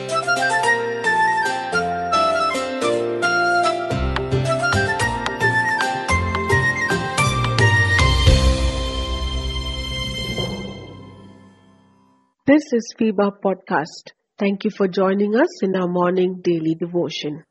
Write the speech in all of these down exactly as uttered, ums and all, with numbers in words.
This is FIBA Podcast. Thank you for joining us in our morning daily devotion.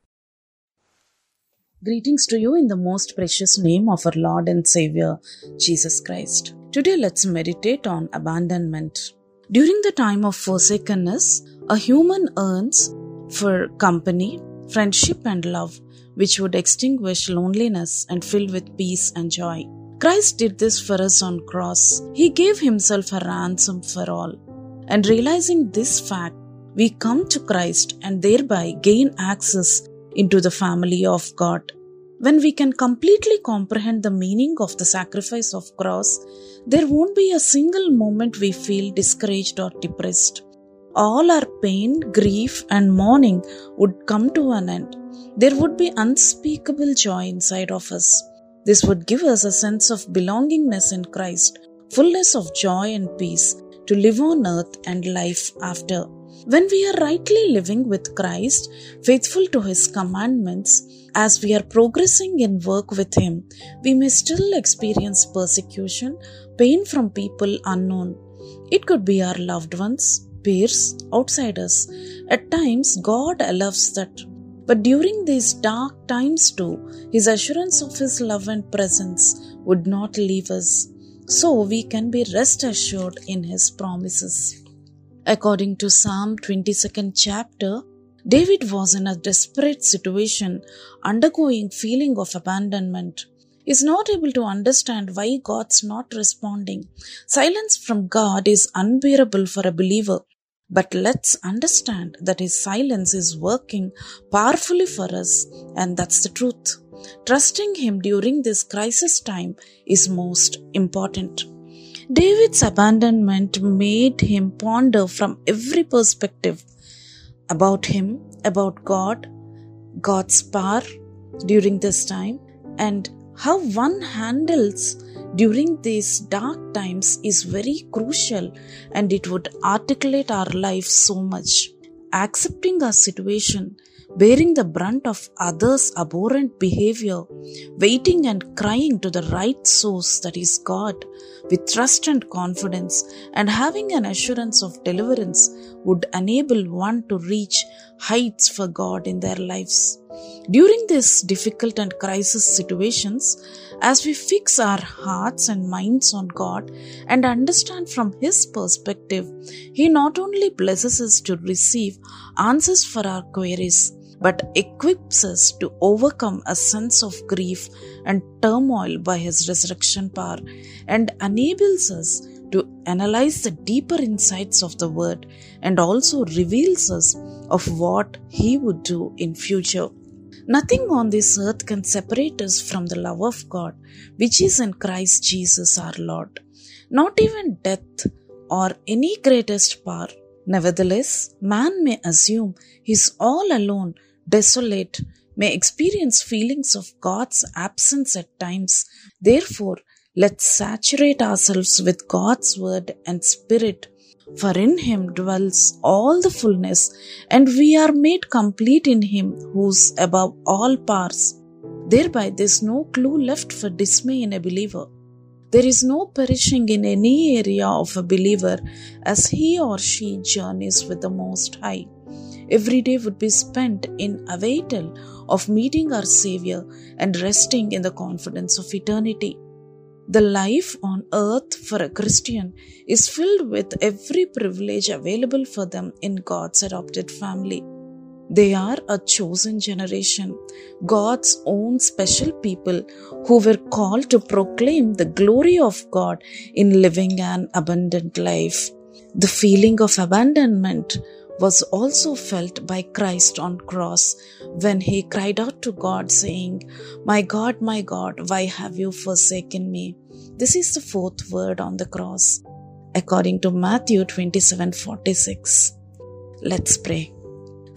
Greetings to you in the most precious name of our Lord and Savior, Jesus Christ. Today let's meditate on abandonment. During the time of forsakenness, a human yearns for company, friendship and love, which would extinguish loneliness and fill with peace and joy. Christ did this for us on cross. He gave himself a ransom for all. And realizing this fact, we come to Christ and thereby gain access into the family of God. When we can completely comprehend the meaning of the sacrifice of cross, there won't be a single moment we feel discouraged or depressed. All our pain, grief and mourning would come to an end. There would be unspeakable joy inside of us. This would give us a sense of belongingness in Christ, fullness of joy and peace, to live on earth and life after. When we are rightly living with Christ, faithful to His commandments, as we are progressing in work with Him, we may still experience persecution, pain from people unknown. It could be our loved ones, peers, outsiders. At times, God allows that. But during these dark times too, His assurance of His love and presence would not leave us. So we can be rest assured in His promises. According to Psalm twenty-second chapter, David was in a desperate situation, undergoing feeling of abandonment. He is not able to understand why God's not responding. Silence from God is unbearable for a believer. But let's understand that His silence is working powerfully for us, and that's the truth. Trusting Him during this crisis time is most important. David's abandonment made him ponder from every perspective about him, about God, God's power during this time, and how one handles during these dark times is very crucial, and it would articulate our life so much. Accepting our situation, bearing the brunt of others' abhorrent behavior, waiting and crying to the right source, that is God, with trust and confidence, and having an assurance of deliverance would enable one to reach heights for God in their lives. During these difficult and crisis situations, as we fix our hearts and minds on God and understand from His perspective, He not only blesses us to receive answers for our queries, but equips us to overcome a sense of grief and turmoil by His resurrection power, and enables us to analyze the deeper insights of the Word, and also reveals us of what He would do in future. Nothing on this earth can separate us from the love of God, which is in Christ Jesus our Lord. Not even death or any greatest power. Nevertheless, man may assume he is all alone, desolate, may experience feelings of God's absence at times. Therefore, let's saturate ourselves with God's word and spirit, for in Him dwells all the fullness, and we are made complete in Him who's above all powers. Thereby there is no clue left for dismay in a believer. There is no perishing in any area of a believer as he or she journeys with the Most High. Every day would be spent in awaital of meeting our Savior and resting in the confidence of eternity. The life on earth for a Christian is filled with every privilege available for them in God's adopted family. They are a chosen generation, God's own special people who were called to proclaim the glory of God in living an abundant life. The feeling of abandonment was also felt by Christ on cross when He cried out to God saying, "My God, my God, why have you forsaken me?" This is the fourth word on the cross, according to Matthew twenty-seven forty-six. Let's pray.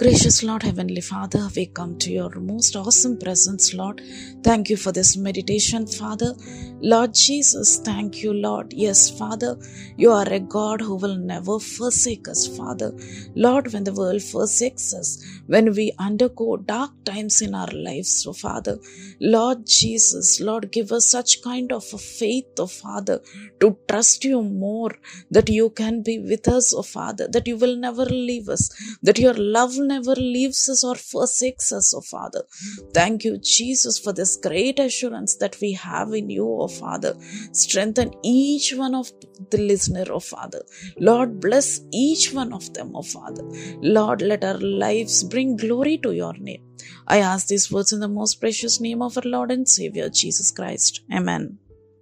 Gracious Lord, Heavenly Father, we come to your most awesome presence, Lord. Thank you for this meditation, Father. Lord Jesus, thank you, Lord. Yes, Father, you are a God who will never forsake us, Father. Lord, when the world forsakes us, when we undergo dark times in our lives, so Father, Lord Jesus, Lord, give us such kind of a faith, oh Father, to trust you more, that you can be with us, oh Father, that you will never leave us, that your love never leaves us or forsakes us, oh Father. Thank you, Jesus, for this great assurance that we have in you, oh Father. Strengthen each one of the listener, oh Father. Lord, bless each one of them, oh Father. Lord, let our lives bring glory to your name. I ask these words in the most precious name of our Lord and Savior, Jesus Christ. Amen.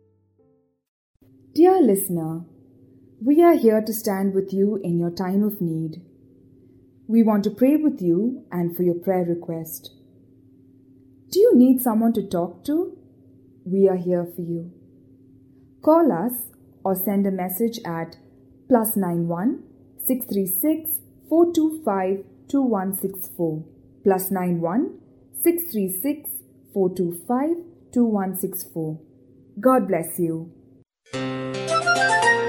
Dear listener, we are here to stand with you in your time of need. We want to pray with you and for your prayer request. Do you need someone to talk to? We are here for you. Call us or send a message at plus nine one six three six four two five two one six four plus nine one six three six four two five two one six four. God bless you.